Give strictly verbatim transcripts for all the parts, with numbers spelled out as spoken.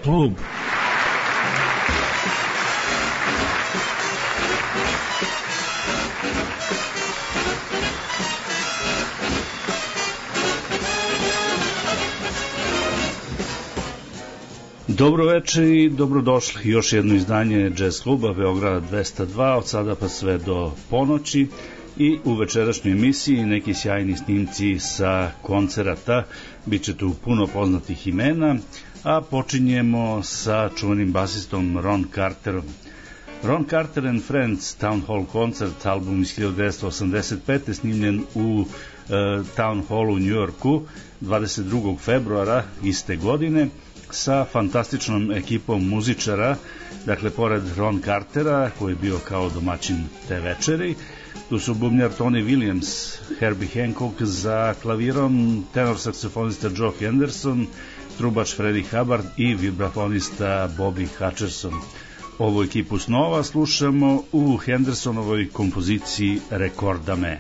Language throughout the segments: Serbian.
klub. Dobro večer i dobrodošli. Još jedno izdanje Jazz kluba Beograda dvesta dva, od sada pa sve do ponoći, i u večerašnjoj emisiji neki sjajni snimci sa koncerata. Biće tu puno poznatih imena, a počinjemo sa čuvenim basistom Ron Carterom. Ron Carter and Friends Town Hall koncert, album iz hiljadu devetsto osamdeset pete, snimljen u uh, Town Hallu u Njujorku dvadeset drugog februara iste godine, sa fantastičnom ekipom muzičara. Dakle, pored Ron Cartera, koji je bio kao domaćin te večeri, tu su bubnjar Tony Williams, Herbie Hancock za klavirom, tenor saksofonista Joe Henderson, trubač Freddie Hubbard i vibrafonista Bobby Hutcherson. Ovu ekipu snova slušamo u Hendersonovoj kompoziciji Recorda me.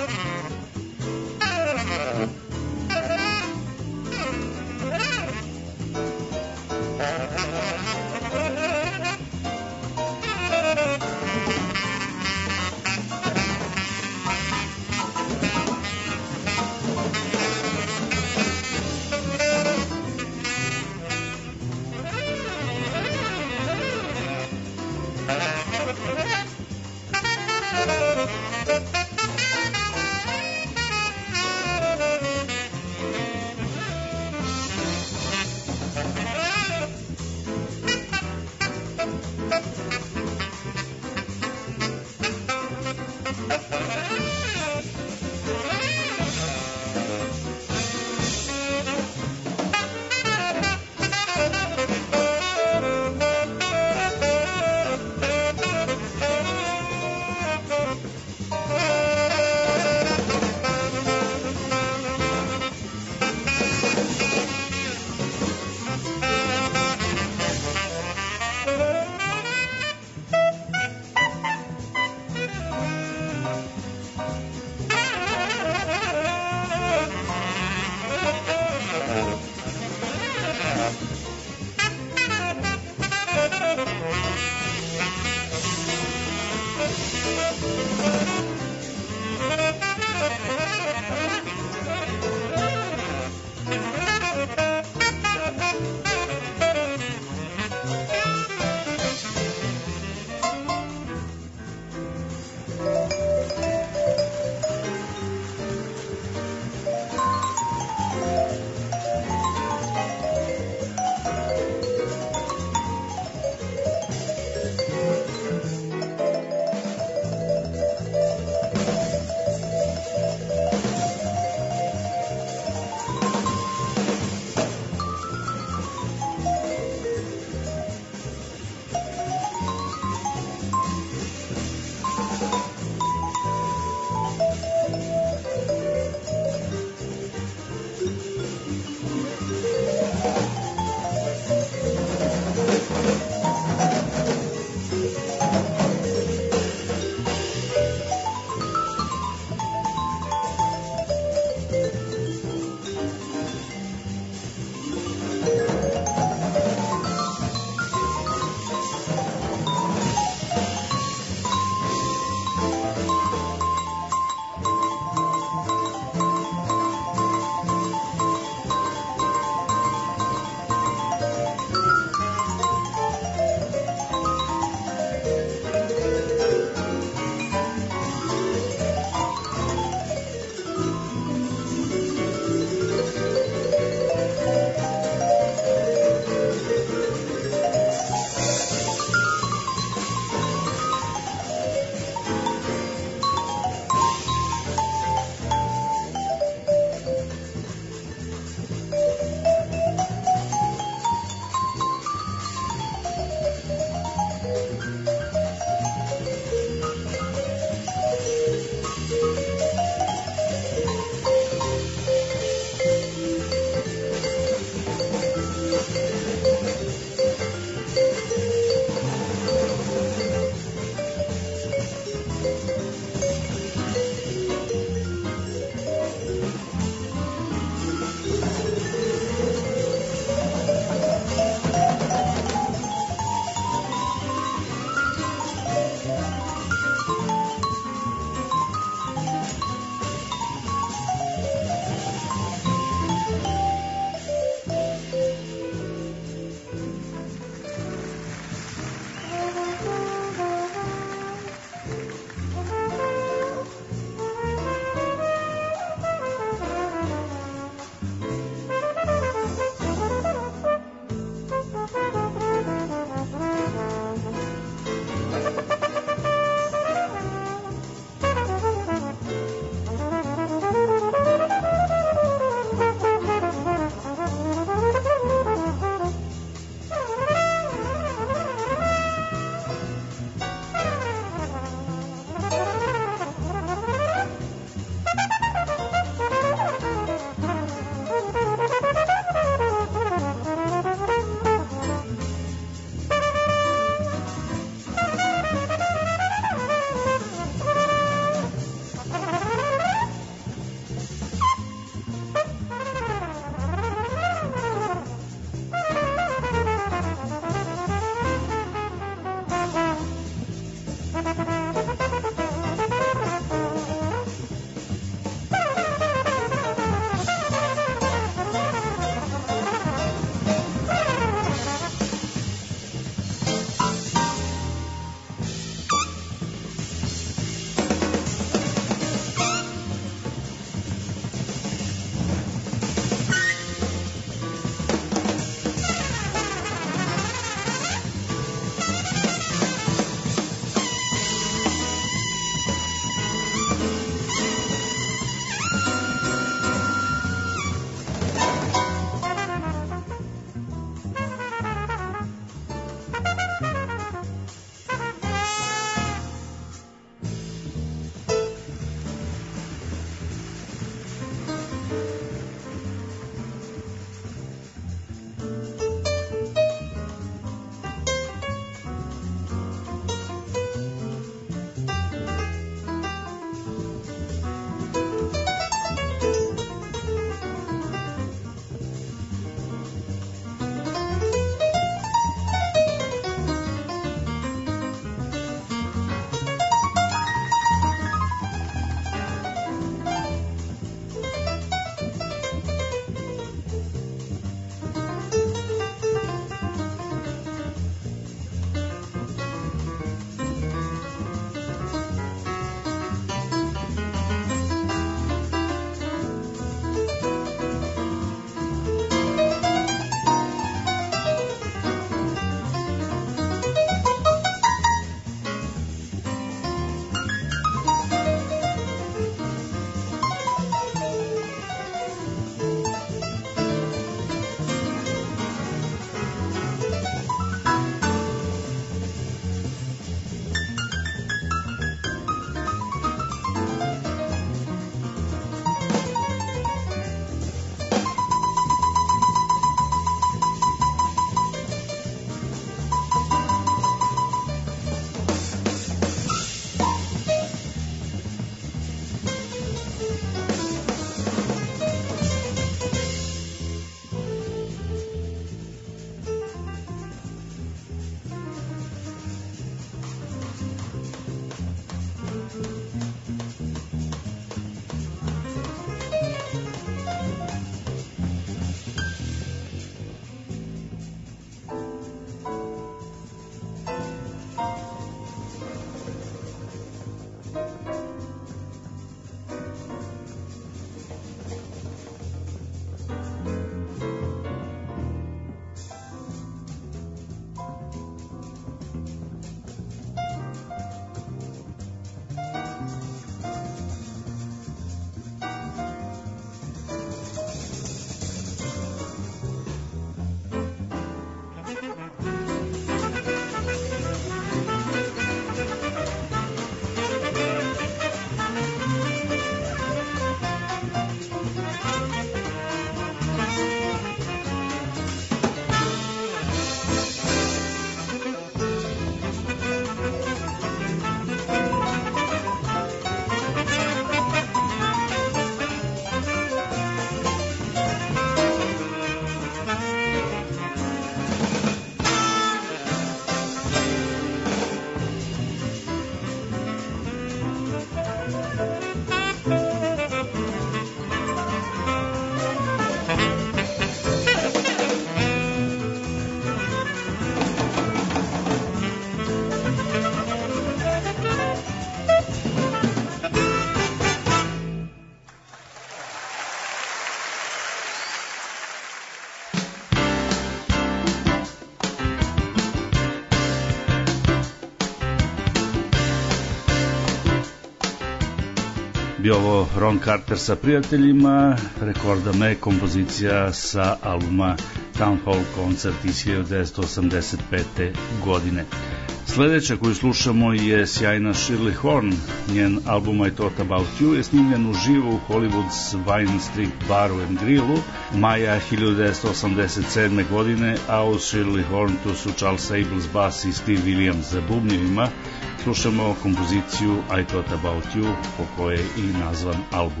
Bio ovo Ron Carter sa prijateljima, Rekorda me, kompozicija sa albuma Town Hall koncert iz hiljadu devetsto osamdeset pete. godine. Sledeća koju slušamo je sjajna Shirley Horn. Njen album I Thought About You je snimljen uživo u Hollywood's Vine Street Baru and Grillu maja hiljadu devetsto osamdeset sedme. godine, a uz Shirley Horn tu su Charles Sables bas i Steve Williams za bubnjevima. Slušamo kompoziciju I Thought About You, po kojoj je i nazvan album.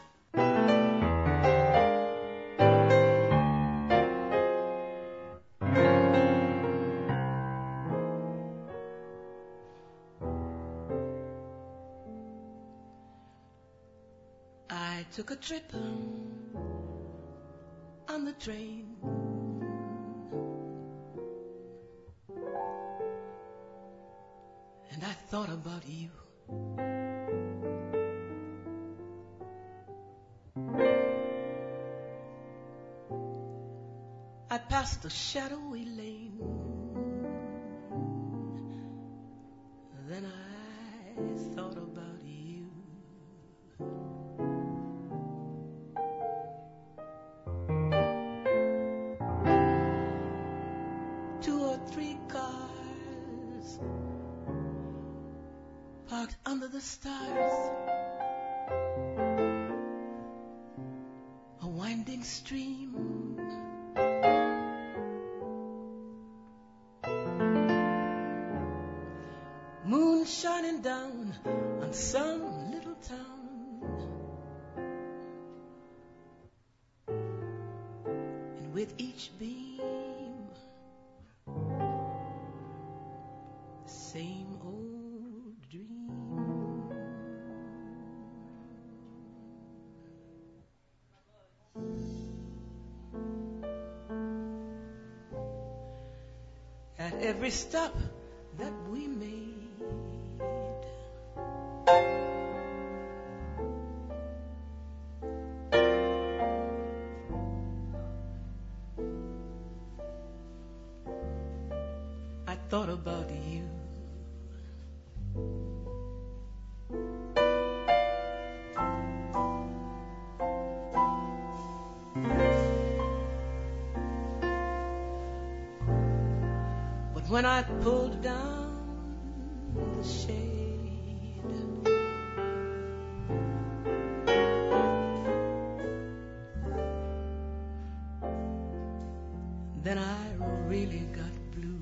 I took a trip on the train. And I thought about you. I passed a shadowy lane. Then I thought about you. Two or three cars parked under the stars, a winding stream, moon shining down on some little town, and with each beam, the same old dream. At every stop that we made, I thought about you. When I pulled down the shade, then I really got blue.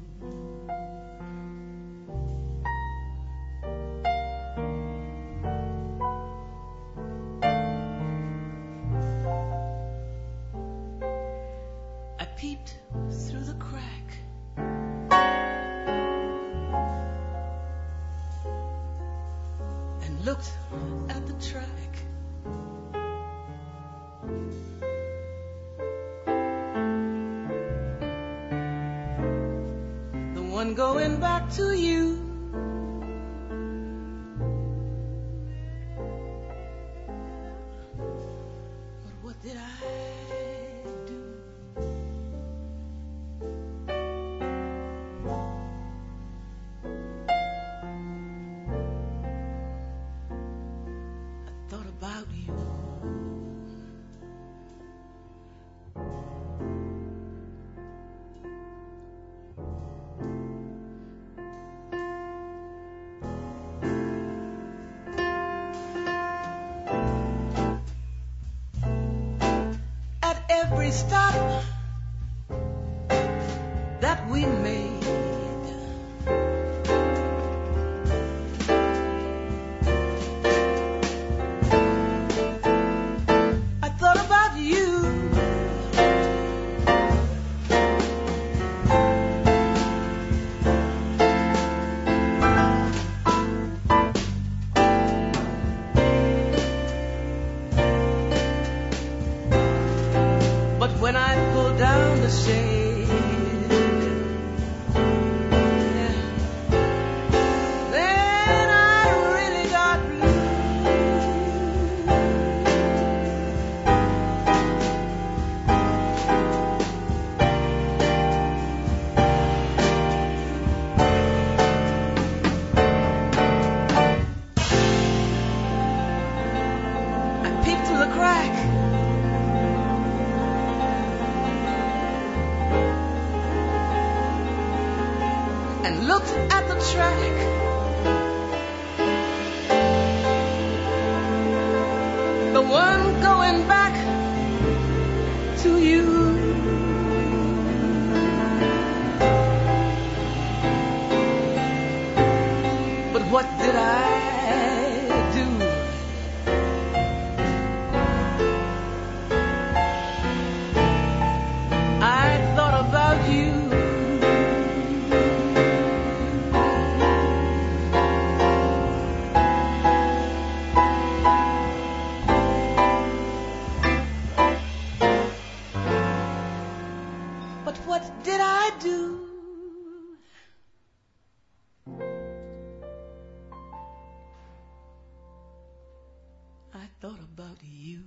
I peeped through the crack, looked at the track. The one going back to you. But what did I do? About you. At every stop that we made, when I pulled and looked at the track. The one going back to you. But what did I do? I thought about you. But what did I do? I thought about you.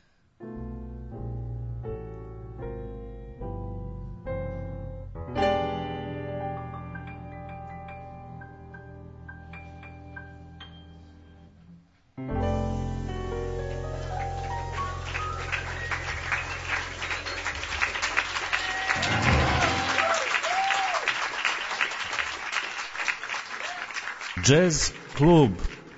Jazz klub.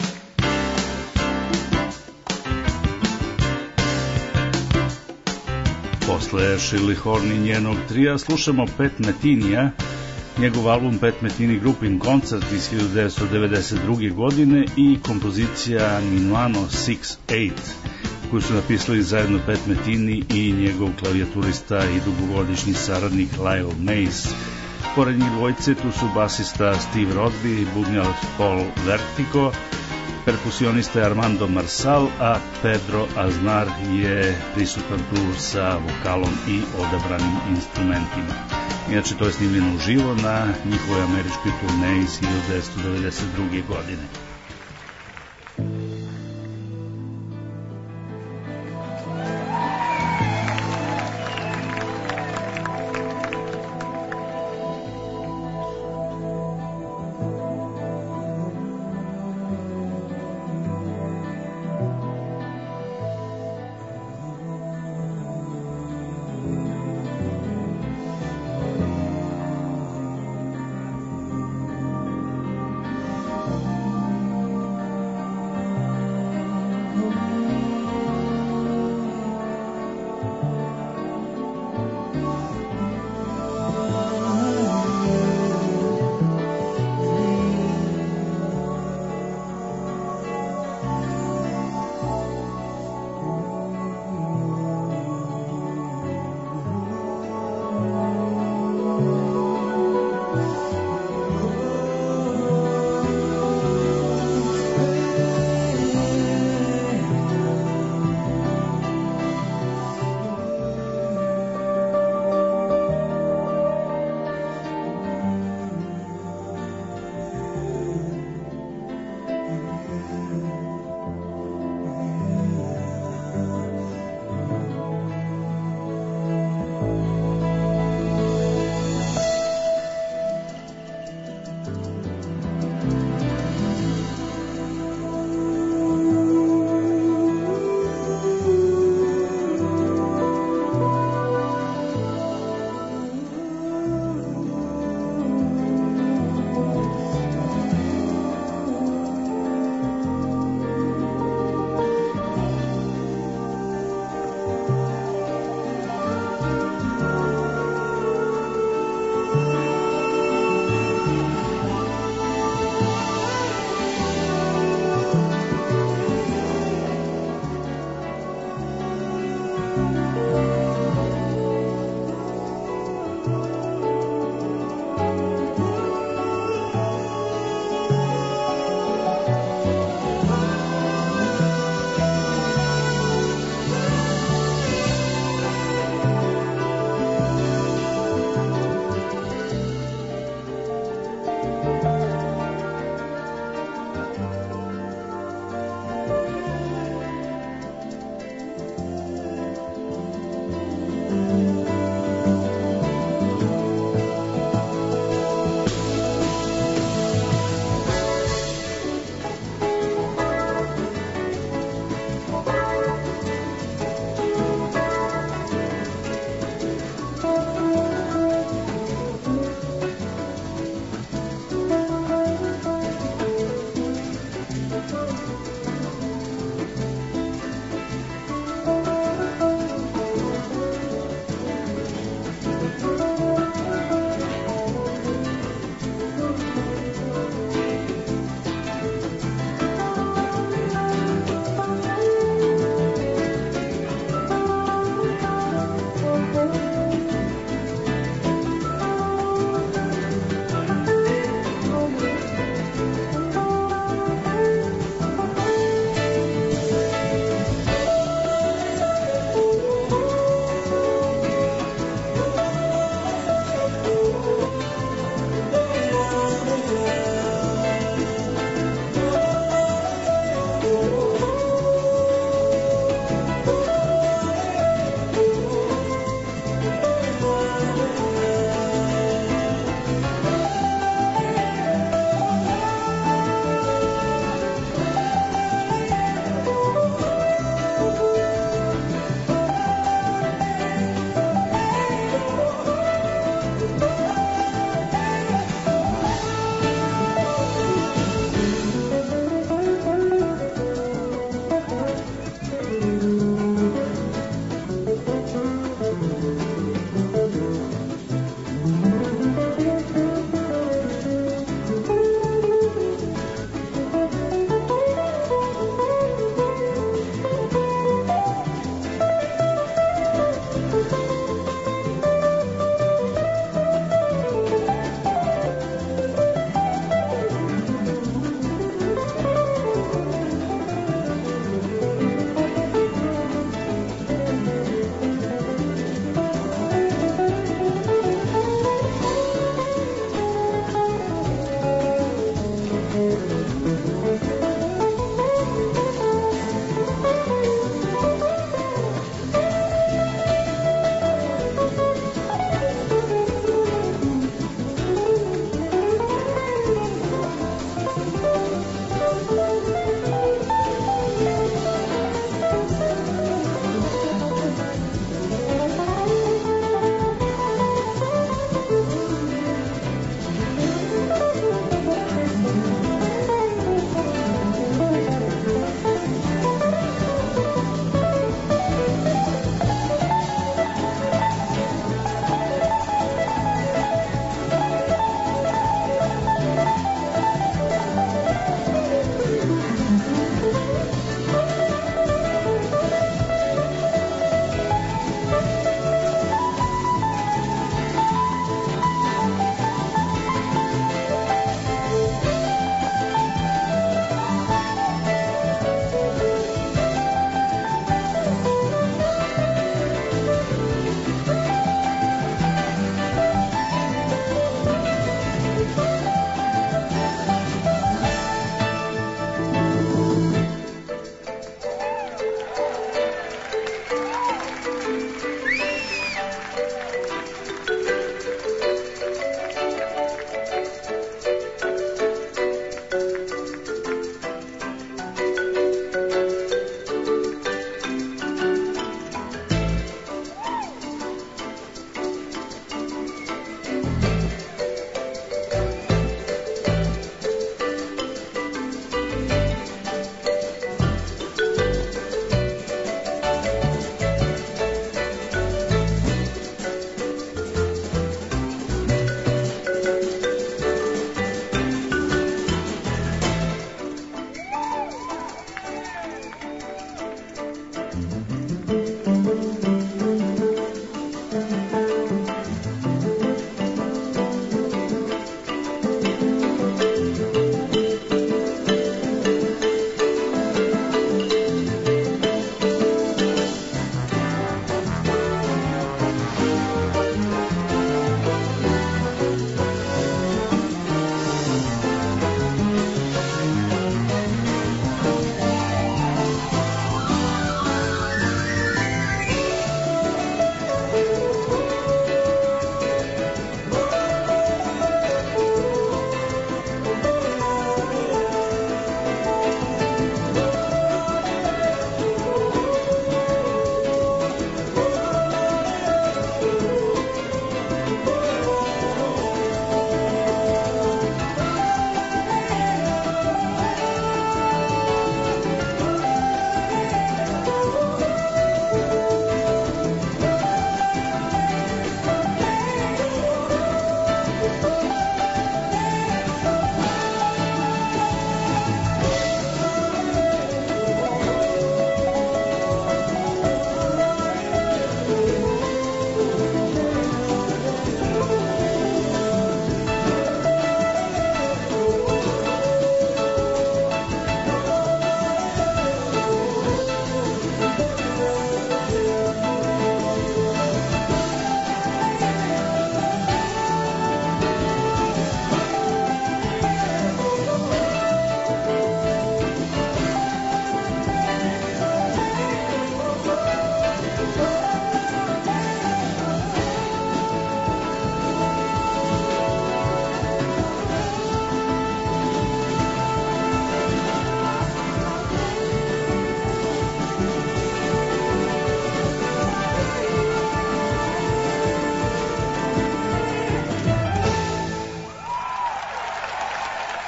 Posle Shirley Horn i njenog trija slušamo Pat Metinija, njegov album Pat Metini Group in Concert iz hiljadu devetsto devedeset druge. godine i kompozicija Milano šezdeset osam, koju su napisali zajedno Pat Metini i njegov klavijaturista i dugogodišnji saradnik Lyle Mays. Pored njih dvojice tu su basista Steve Rodby, bubnjar Paul Vertigo, perkusionista je Armando Marsal, a Pedro Aznar je prisutan tu sa vokalom i odabranim instrumentima. Inače, to je snimljeno uživo na njihovoj američkoj turneji iz hiljadu devetsto devedeset druge. godine.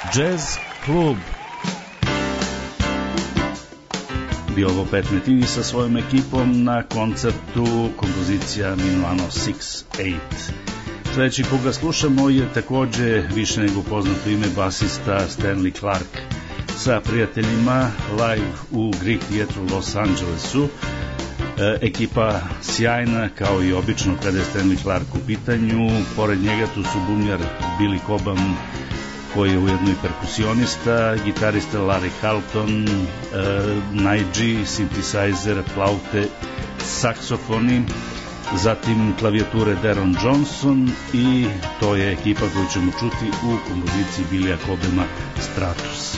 Jazz klub. Bio ovo Pat Metheny sa svojom ekipom na koncertu kompozicija Minuano šest osam. Sljedeći koga slušamo je takođe više nego poznato ime basista Stanley Clarke sa prijateljima live u Greek Theatre u Los Angelesu. E, ekipa sjajna kao i obično kada je Stanley Clarke u pitanju. Pored njega tu su bubnjar Billy Cobham koji je ujedno i perkusionista, gitarista Larry Halton, e, Nige, synthesizer, flaute, saksofoni, zatim klavijature Deron Johnson i to je ekipa koju ćemo čuti u kompoziciji Billya Cobhama Stratus.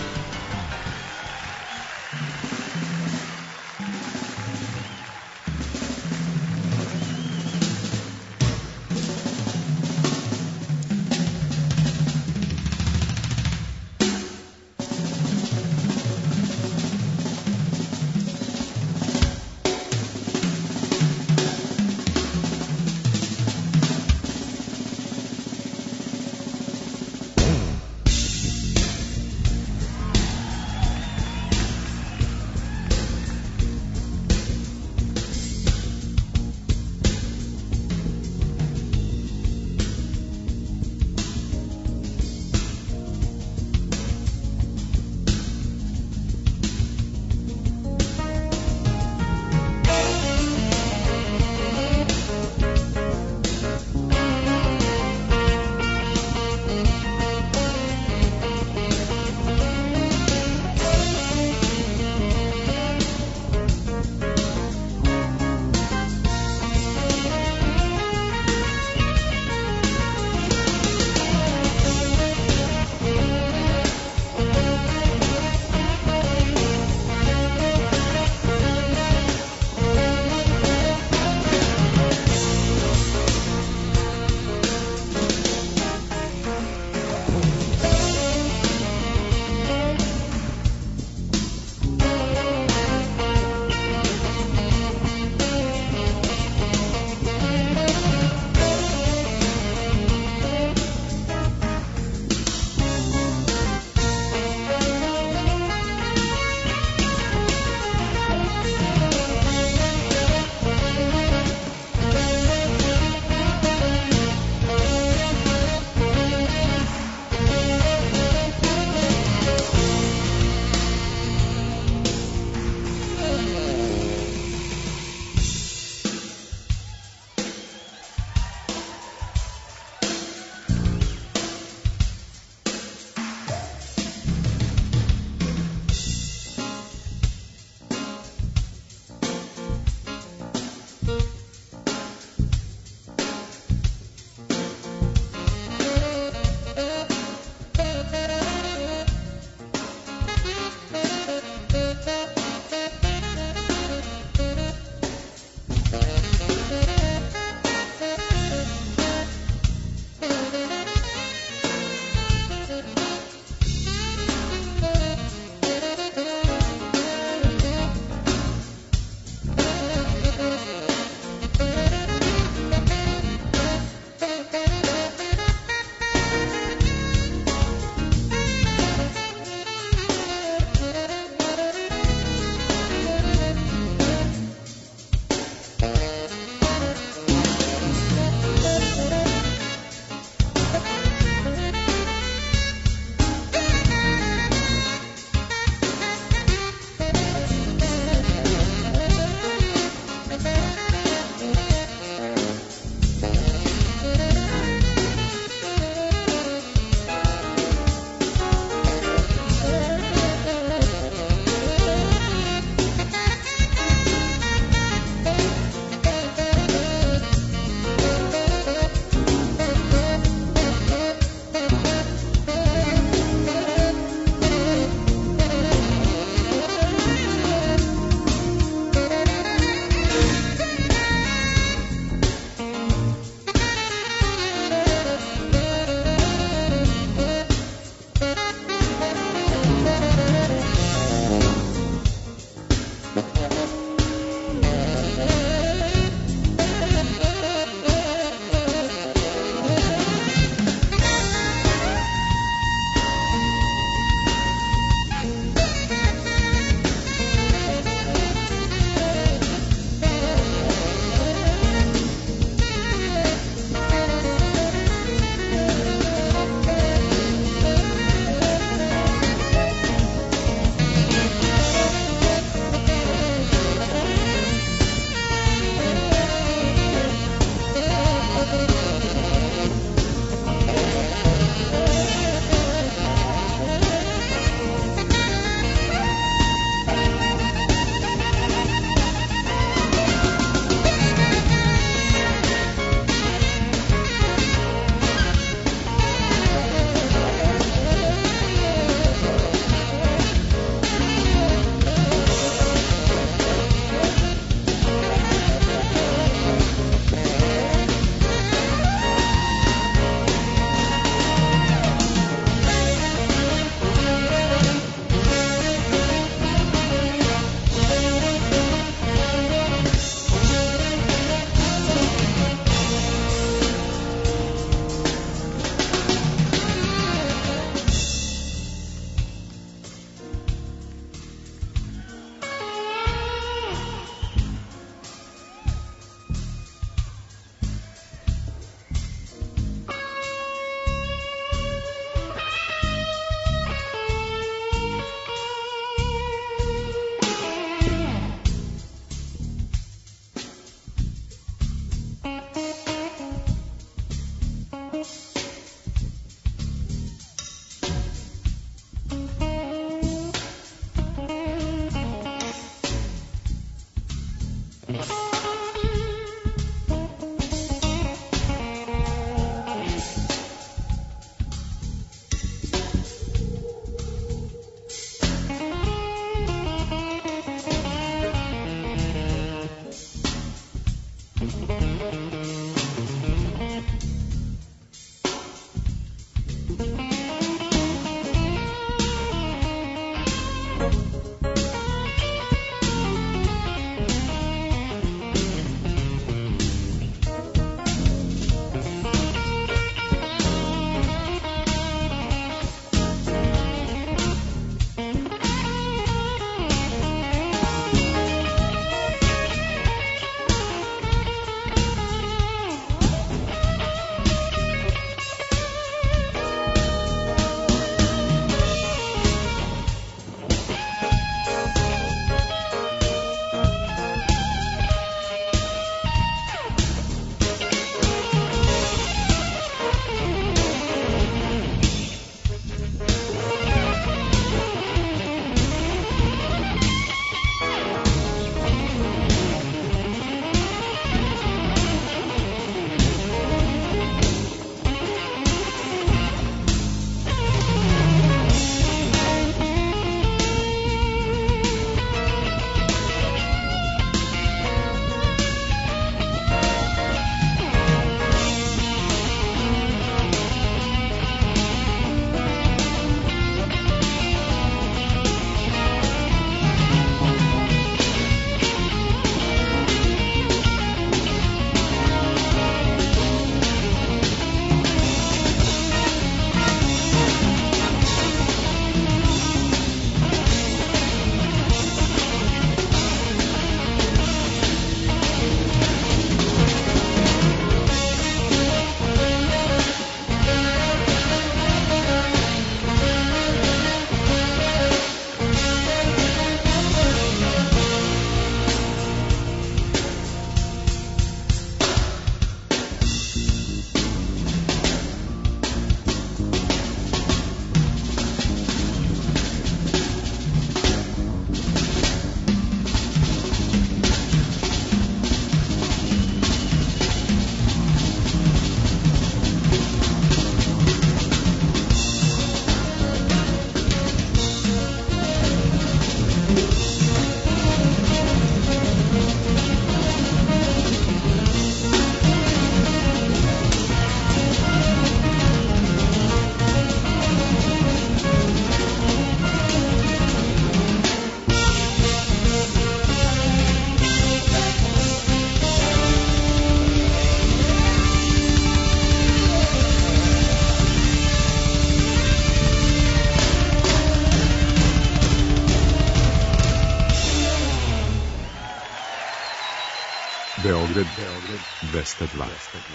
Beograd dvesta dva.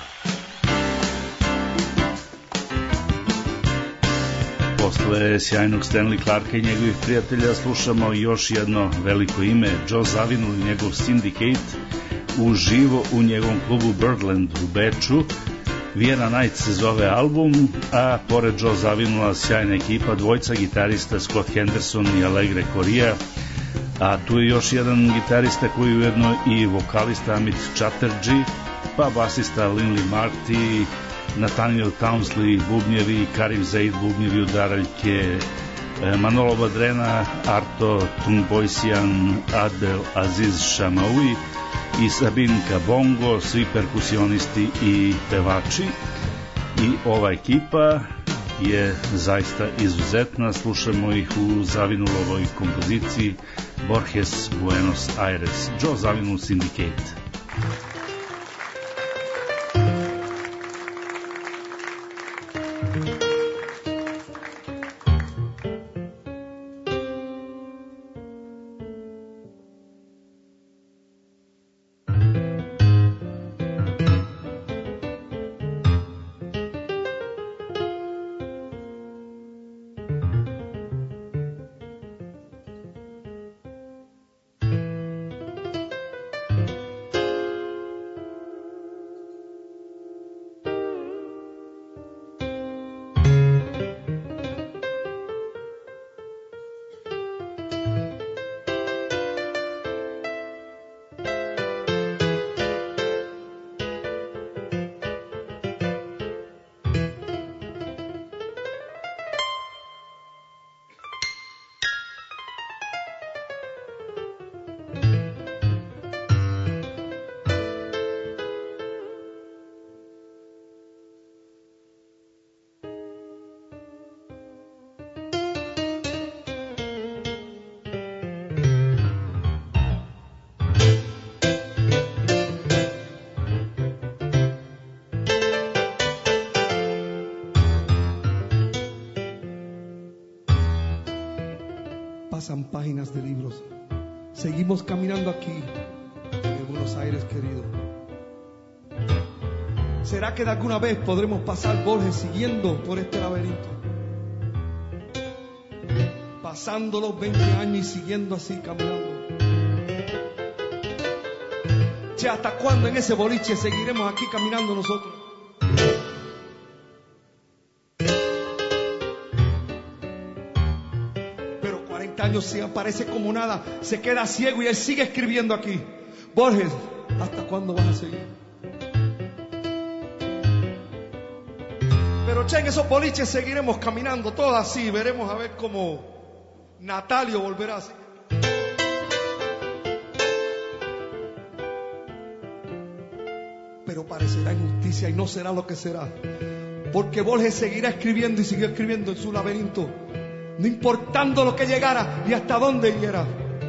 Posle sjajnog Stanley Clarka i njegovih prijatelja slušamo još jedno veliko ime, Joe Zawinul i njegov Syndicate uživo u njegovom klubu Birdland u Beču. Vienna Nights se zove album, a pored Joe Zawinula sjajna ekipa, dvojca gitarista Scott Henderson i Alegre Correa, a tu je još jedan gitarista koji je ujedno i vokalista Amit Chatterjee, pa basista Linley Marty, Nathaniel Townsley bubnjevi, Karim Zaid bubnjevi, udaraljke, Manolo Badrena, Arto Tungboisian, Adel Aziz Shamaoui i Sabin Kabongo, svi perkusionisti i pevači. I ova ekipa je zaista izuzetna, slušamo ih u Zavinulovoj kompoziciji Borges Buenos Aires, Joe Zawinul Syndicate. Pasan páginas de libros. Seguimos caminando aquí en Buenos Aires, querido. ¿Será que de alguna vez podremos pasar Borges siguiendo por este laberinto? Pasando los veinte años y siguiendo así caminando. Che, ¿hasta cuándo en ese boliche seguiremos aquí caminando nosotros? Años se aparece como nada, se queda ciego y él sigue escribiendo aquí. Borges, ¿hasta cuándo vas a seguir? Pero che, en esos boliches seguiremos caminando todos así, veremos a ver cómo Natalio volverá así. Pero parecerá injusticia y no será lo que será, porque Borges seguirá escribiendo y siguió escribiendo en su laberinto, no importando lo que llegara y hasta dónde hiera.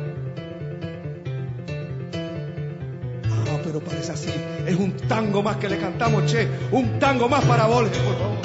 Ah, pero parece así. Es un tango más que le cantamos, che. Un tango más para Borges, por favor.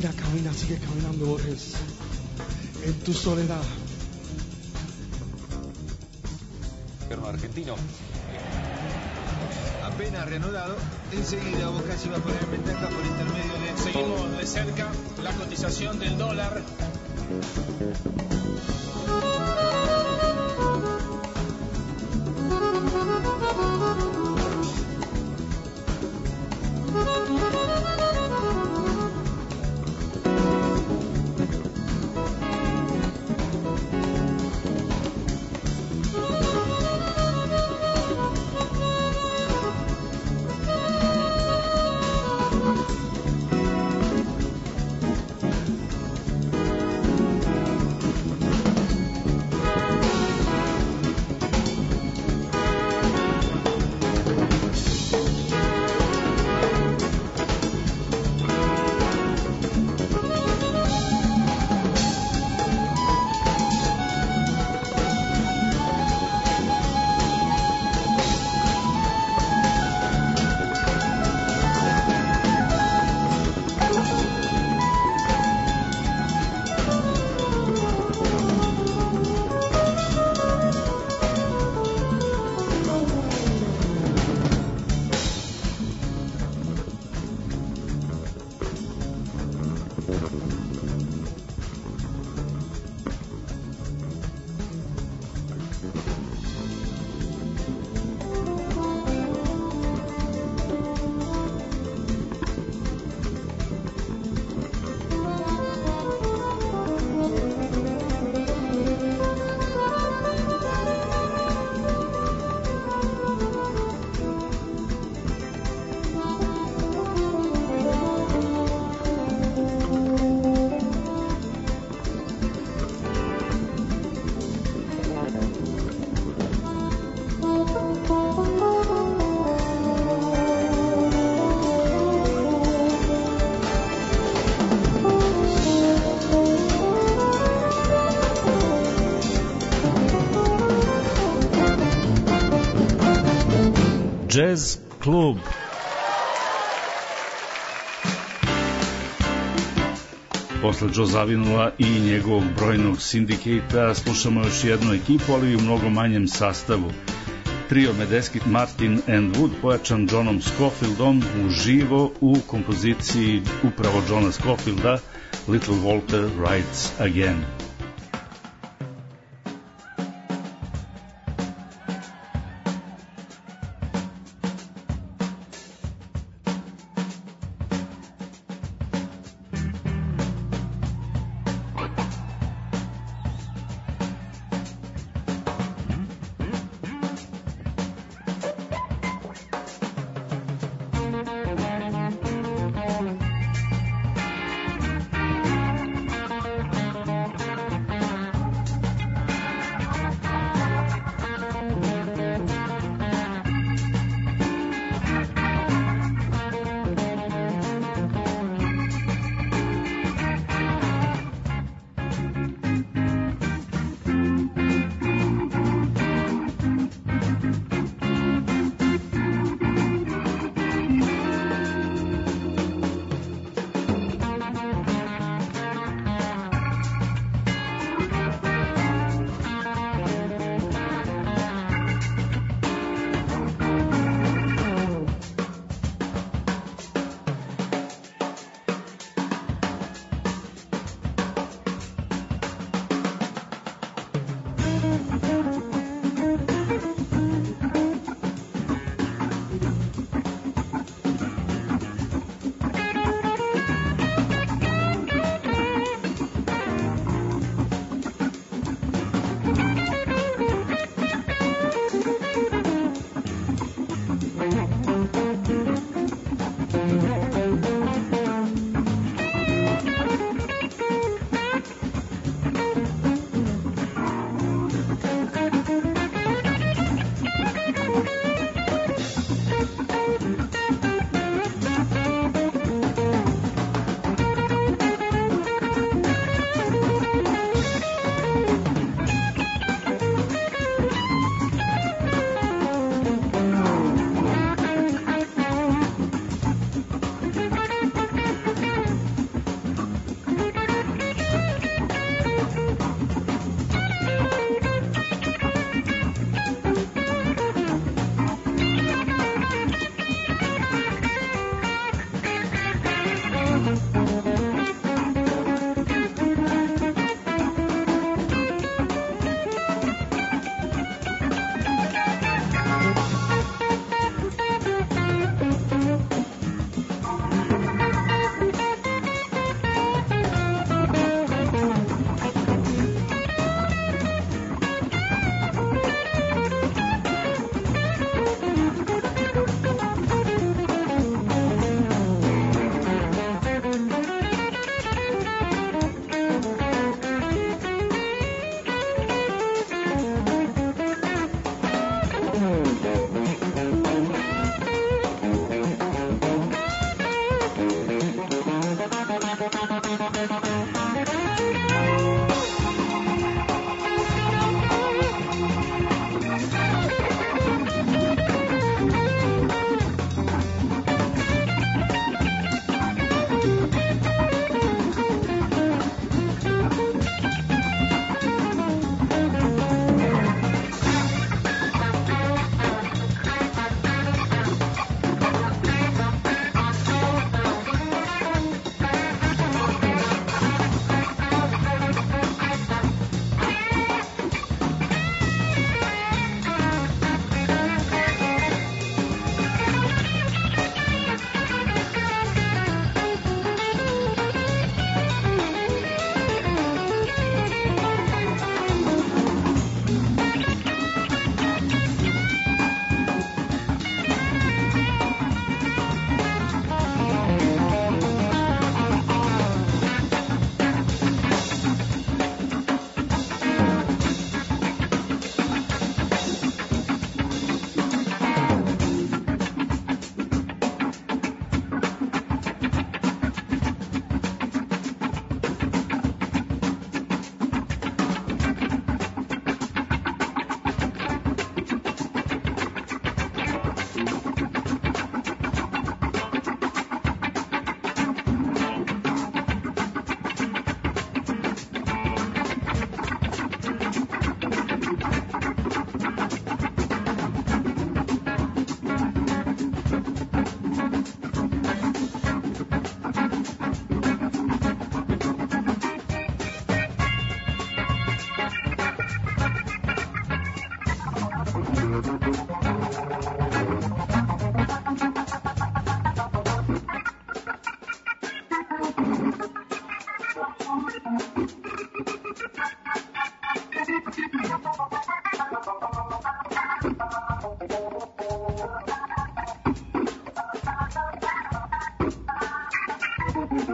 Camina, camina, sigue caminando, Borges. En tu soledad. Gobierno argentino. Apenas reanudado, enseguida Boca se va a poner en ventaja por intermedio de... Seguimos de cerca la cotización del dólar. Jazz klub. Posle Joe Zawinula i njegovog brojnog sindikata slušamo još jednu ekipu, ali u mnogo manjem sastavu. Trio Medeski, Martin and Wood, pojačan Johnom Scofieldom, uživo u kompoziciji upravo Johna Scofielda, Little Walter Rides Again.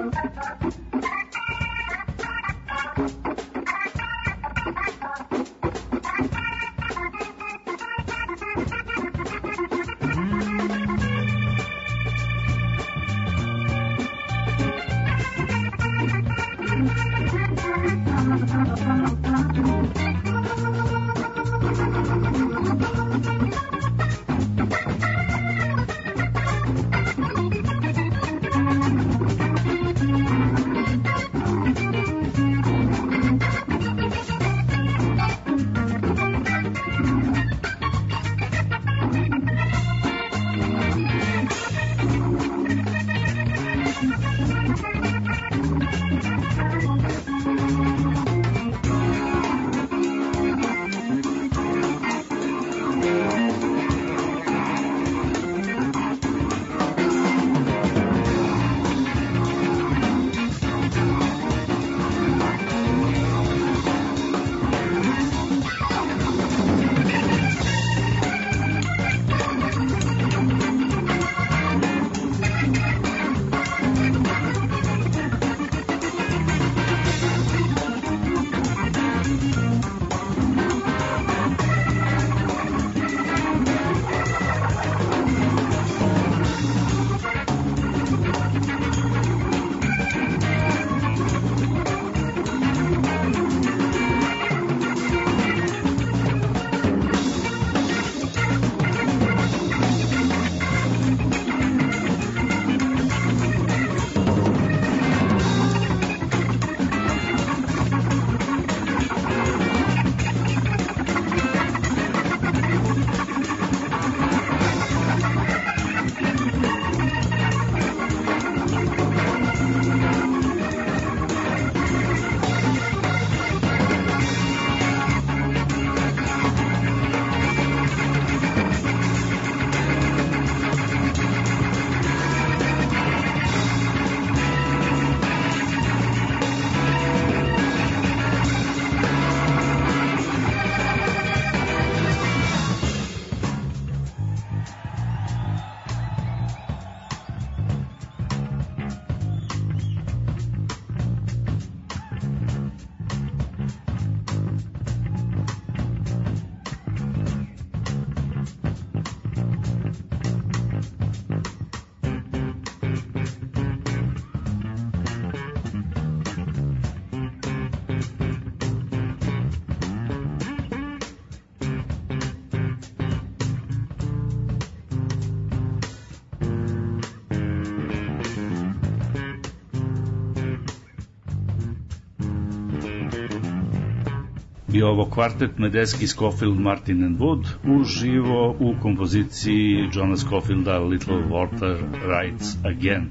Bio ovo kvartet Medeski, Scofield, Martin and Wood uživo u kompoziciji Johna Scofielda Little Walter Rides Again.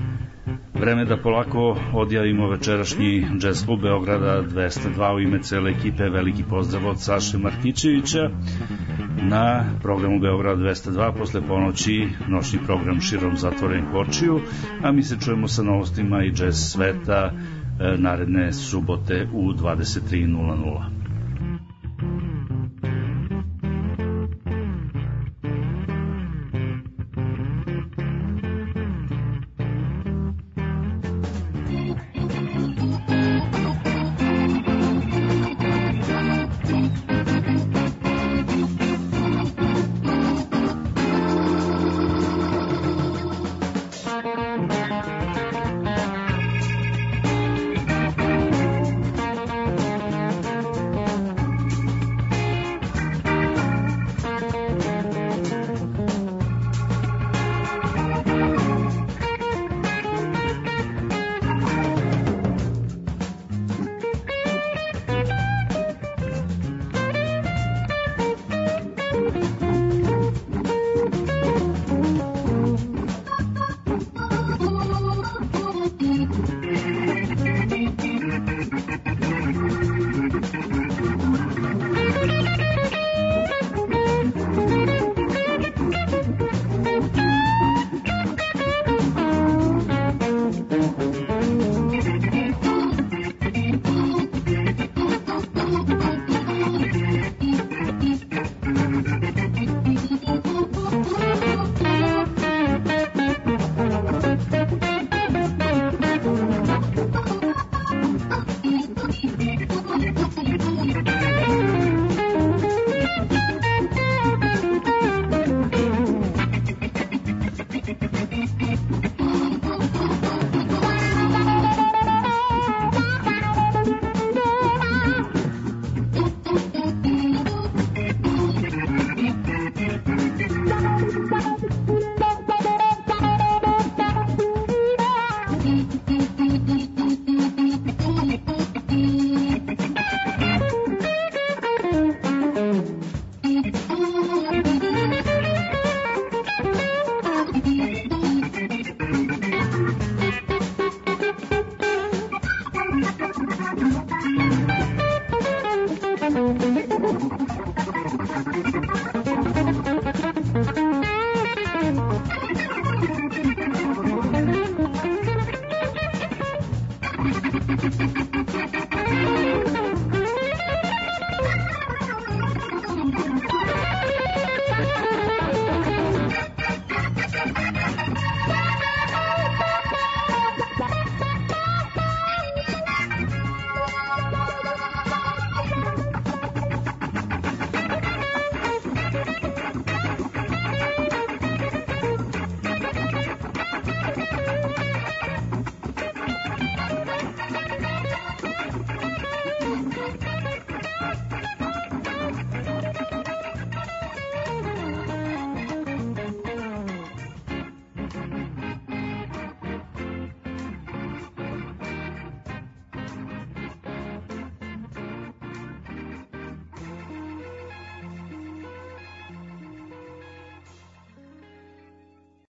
Vreme da polako odjavimo večerašnji Jazz klub Beograda dvesta dva u ime cele ekipe. Veliki pozdrav od Saše Markićevića. Na programu Beograd dvesta dva posle ponoći noćni program širom zatvorenih očiju, a mi se čujemo sa novostima i jazz sveta naredne subote u dvadeset tri nula nula.